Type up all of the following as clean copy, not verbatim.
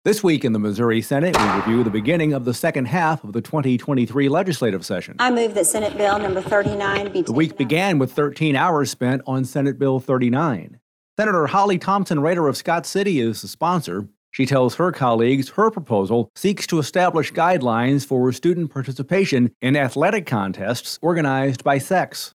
This week in the Missouri Senate, we review the beginning of the second half of the 2023 legislative session. I move that Senate Bill number 39 be taken up. The week began with 13 hours spent on Senate Bill 39. Senator Holly Thompson Raider of Scott City is the sponsor. She tells her colleagues her proposal seeks to establish guidelines for student participation in athletic contests organized by sex.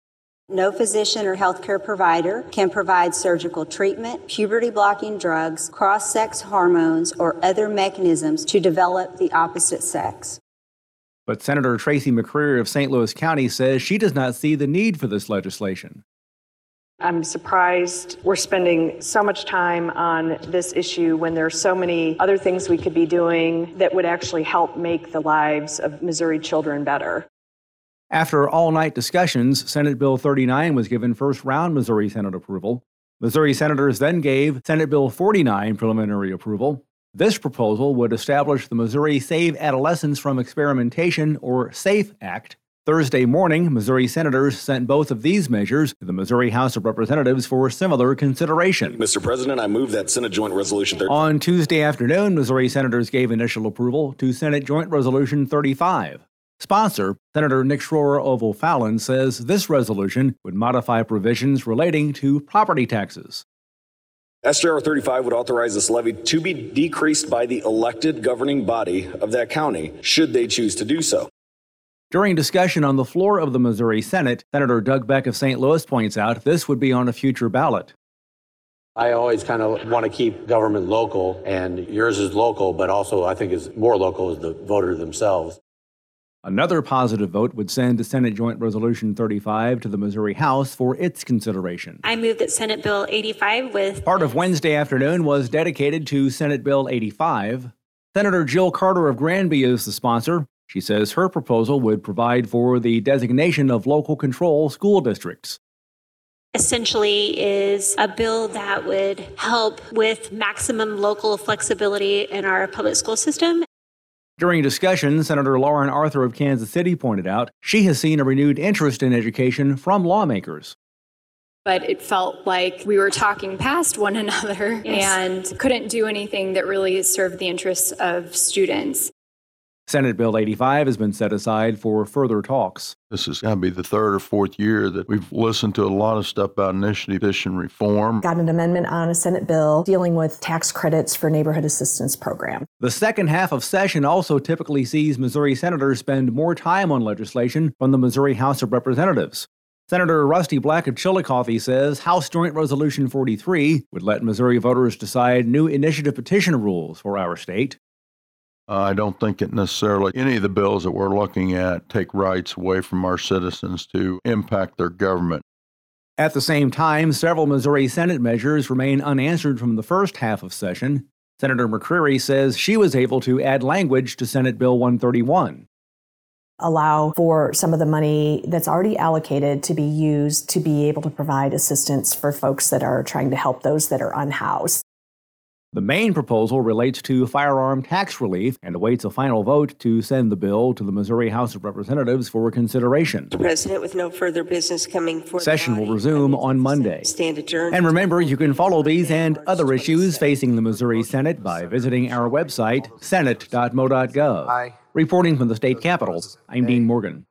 No physician or healthcare provider can provide surgical treatment, puberty-blocking drugs, cross-sex hormones, or other mechanisms to develop the opposite sex. But Senator Tracy McCreary of St. Louis County says she does not see the need for this legislation. I'm surprised we're spending so much time on this issue when there are so many other things we could be doing that would actually help make the lives of Missouri children better. After all-night discussions, Senate Bill 39 was given first-round Missouri Senate approval. Missouri senators then gave Senate Bill 49 preliminary approval. This proposal would establish the Missouri Save Adolescents from Experimentation, or SAFE Act. Thursday morning, Missouri senators sent both of these measures to the Missouri House of Representatives for similar consideration. Mr. President, I move that Senate Joint Resolution 35. On Tuesday afternoon, Missouri senators gave initial approval to Senate Joint Resolution 35. Sponsor, Senator Nick Schroer of O'Fallon, says this resolution would modify provisions relating to property taxes. SJR 35 would authorize this levy to be decreased by the elected governing body of that county, should they choose to do so. During discussion on the floor of the Missouri Senate, Senator Doug Beck of St. Louis points out this would be on a future ballot. I always kind of want to keep government local, and yours is local, but also I think is more local is the voter themselves. Another positive vote would send Senate Joint Resolution 35 to the Missouri House for its consideration. I move that Senate Bill 85 with... Part of Wednesday afternoon was dedicated to Senate Bill 85. Senator Jill Carter of Granby is the sponsor. She says her proposal would provide for the designation of local control school districts. Essentially is a bill that would help with maximum local flexibility in our public school system. During discussion, Senator Lauren Arthur of Kansas City pointed out she has seen a renewed interest in education from lawmakers. But it felt like we were talking past one another and couldn't do anything that really served the interests of students. Senate Bill 85 has been set aside for further talks. This is going to be the third or fourth year that we've listened to a lot of stuff about initiative petition reform. Got an amendment on a Senate bill dealing with tax credits for neighborhood assistance program. The second half of session also typically sees Missouri senators spend more time on legislation from the Missouri House of Representatives. Senator Rusty Black of Chillicothe says House Joint Resolution 43 would let Missouri voters decide new initiative petition rules for our state. I don't think it necessarily, any of the bills that we're looking at take rights away from our citizens to impact their government. At the same time, several Missouri Senate measures remain unanswered from the first half of session. Senator McCreary says she was able to add language to Senate Bill 131. Allow for some of the money that's already allocated to be used to be able to provide assistance for folks that are trying to help those that are unhoused. The main proposal relates to firearm tax relief and awaits a final vote to send the bill to the Missouri House of Representatives for consideration. Mr. President, with no further business coming forward. Session will resume on Monday. Stand adjourned. And remember, you can follow these and other issues facing the Missouri Senate by visiting our website, senate.mo.gov. Reporting from the state capitol, I'm Dean Morgan.